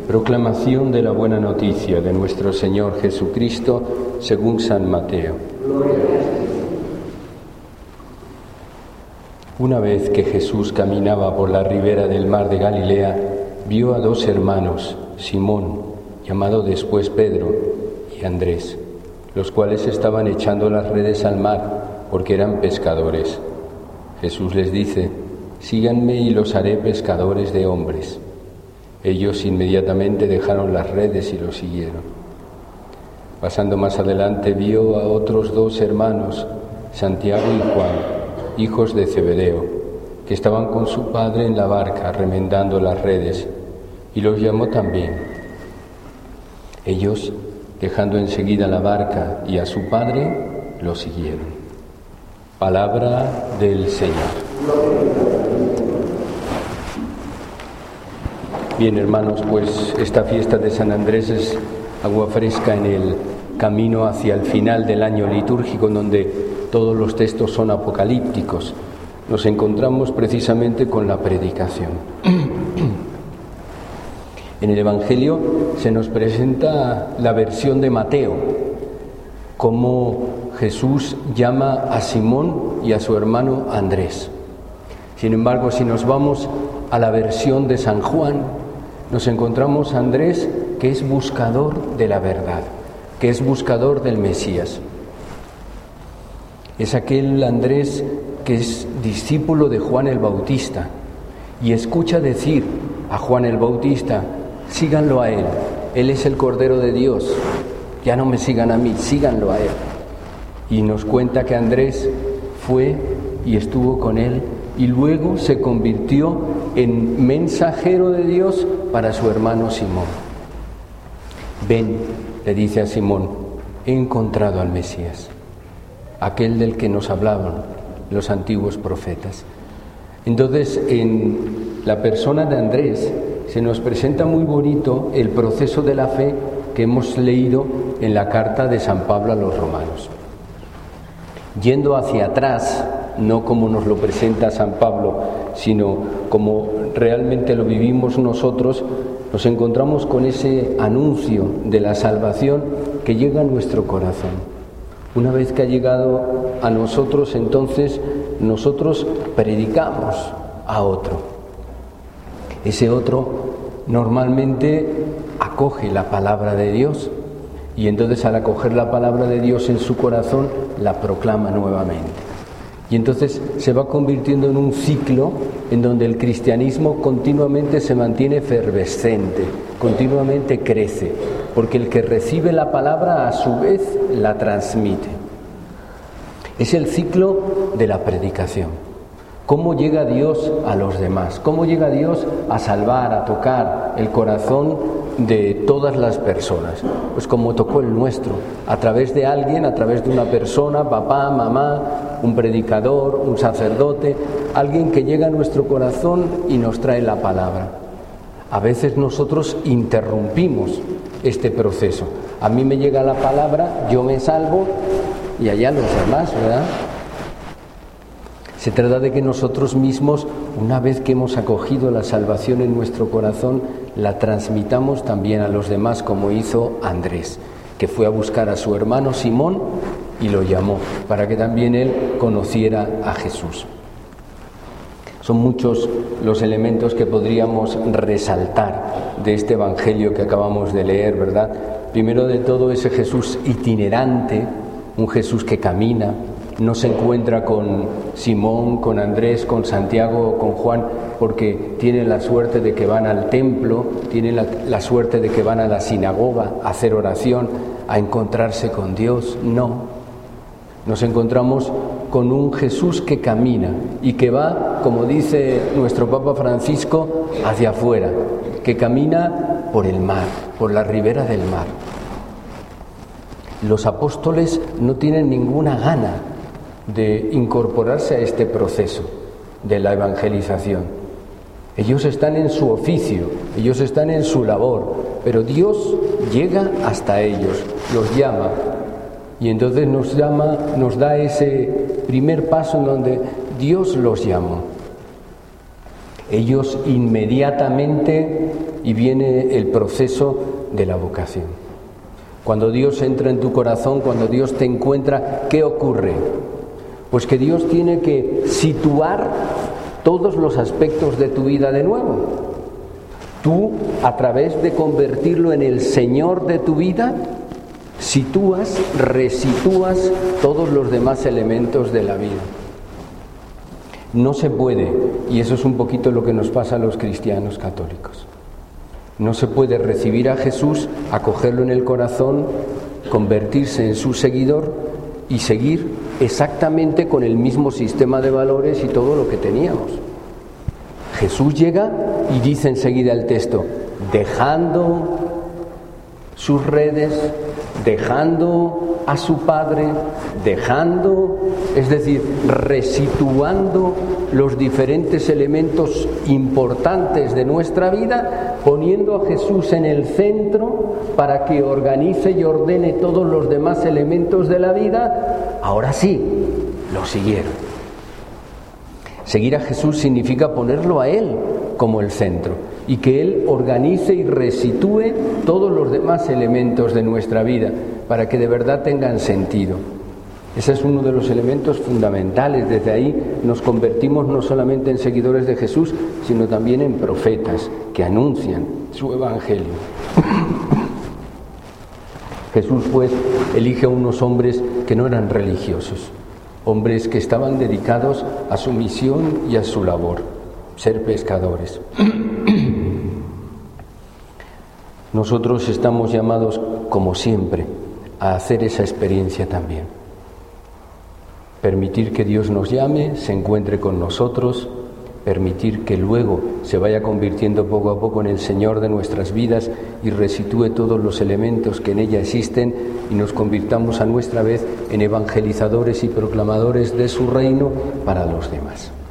Proclamación de la buena noticia de nuestro Señor Jesucristo según San Mateo. Una vez que Jesús caminaba por la ribera del mar de Galilea, vio a dos hermanos, Simón, llamado después Pedro, y Andrés, los cuales estaban echando las redes al mar, porque eran pescadores. Jesús les dice: «Síganme y los haré pescadores de hombres». Ellos inmediatamente dejaron las redes y lo siguieron. Pasando más adelante vio a otros dos hermanos, Santiago y Juan, hijos de Zebedeo, que estaban con su padre en la barca remendando las redes, y los llamó también. Ellos, dejando enseguida la barca y a su padre, lo siguieron. Palabra del Señor. Bien, hermanos, pues esta fiesta de San Andrés es agua fresca en el camino hacia el final del año litúrgico, en donde todos los textos son apocalípticos. Nos encontramos precisamente con la predicación. En el Evangelio se nos presenta la versión de Mateo, cómo Jesús llama a Simón y a su hermano Andrés. Sin embargo, si nos vamos a la versión de San Juan, nos encontramos a Andrés, que es buscador de la verdad, que es buscador del Mesías. Es aquel Andrés que es discípulo de Juan el Bautista y escucha decir a Juan el Bautista: síganlo a él es el Cordero de Dios, ya no me sigan a mí, síganlo a él. Y nos cuenta que Andrés fue y estuvo con él y luego se convirtió en mensajero de Dios para su hermano Simón. Ven, le dice a Simón, he encontrado al Mesías, aquel del que nos hablaban los antiguos profetas. Entonces, en la persona de Andrés se nos presenta muy bonito el proceso de la fe que hemos leído en la carta de San Pablo a los romanos. Yendo hacia atrás, no como nos lo presenta San Pablo, sino como realmente lo vivimos nosotros, nos encontramos con ese anuncio de la salvación que llega a nuestro corazón. Una vez que ha llegado a nosotros, entonces nosotros predicamos a otro. Ese otro normalmente acoge la palabra de Dios y entonces al acoger la palabra de Dios en su corazón la proclama nuevamente. Y entonces se va convirtiendo en un ciclo en donde el cristianismo continuamente se mantiene efervescente, continuamente crece, porque el que recibe la palabra a su vez la transmite. Es el ciclo de la predicación. ¿Cómo llega Dios a los demás? ¿Cómo llega Dios a salvar, a tocar el corazón de todas las personas? Pues como tocó el nuestro, a través de alguien, a través de una persona, papá, mamá, un predicador, un sacerdote, alguien que llega a nuestro corazón y nos trae la palabra. A veces nosotros interrumpimos este proceso. A mí me llega la palabra, yo me salvo y allá los demás, ¿verdad? Se trata de que nosotros mismos, una vez que hemos acogido la salvación en nuestro corazón, la transmitamos también a los demás, como hizo Andrés, que fue a buscar a su hermano Simón y lo llamó, para que también él conociera a Jesús. Son muchos los elementos que podríamos resaltar de este Evangelio que acabamos de leer, ¿verdad? Primero de todo, ese Jesús itinerante, un Jesús que camina. No se encuentra con Simón, con Andrés, con Santiago o con Juan porque tienen la suerte de que van al templo, tienen la suerte de que van a la sinagoga a hacer oración, a encontrarse con Dios. No. Nos encontramos con un Jesús que camina y que va, como dice nuestro Papa Francisco, hacia afuera, que camina por el mar, por la ribera del mar. Los apóstoles no tienen ninguna gana de incorporarse a este proceso de la evangelización. Ellos están en su oficio, ellos están en su labor, pero Dios llega hasta ellos, los llama y entonces nos da ese primer paso en donde Dios los llamó. Ellos inmediatamente y viene el proceso de la vocación. Cuando Dios entra en tu corazón, cuando Dios te encuentra, ¿qué ocurre? Pues que Dios tiene que situar todos los aspectos de tu vida de nuevo. Tú, a través de convertirlo en el Señor de tu vida, resitúas todos los demás elementos de la vida. No se puede, y eso es un poquito lo que nos pasa a los cristianos católicos. No se puede recibir a Jesús, acogerlo en el corazón, convertirse en su seguidor y seguir exactamente con el mismo sistema de valores y todo lo que teníamos. Jesús llega y dice enseguida el texto, dejando sus redes, dejando a su padre, es decir, resituando los diferentes elementos importantes de nuestra vida, poniendo a Jesús en el centro para que organice y ordene todos los demás elementos de la vida. Ahora sí, lo siguieron. Seguir a Jesús significa ponerlo a Él como el centro y que Él organice y resitúe todos los demás elementos de nuestra vida para que de verdad tengan sentido. Ese es uno de los elementos fundamentales. Desde ahí nos convertimos no solamente en seguidores de Jesús, sino también en profetas que anuncian su evangelio. Jesús, pues, elige a unos hombres que no eran religiosos, hombres que estaban dedicados a su misión y a su labor, ser pescadores. Nosotros estamos llamados, como siempre, a hacer esa experiencia también. Permitir que Dios nos llame, se encuentre con nosotros, permitir que luego se vaya convirtiendo poco a poco en el Señor de nuestras vidas y resitúe todos los elementos que en ella existen y nos convirtamos a nuestra vez en evangelizadores y proclamadores de su reino para los demás.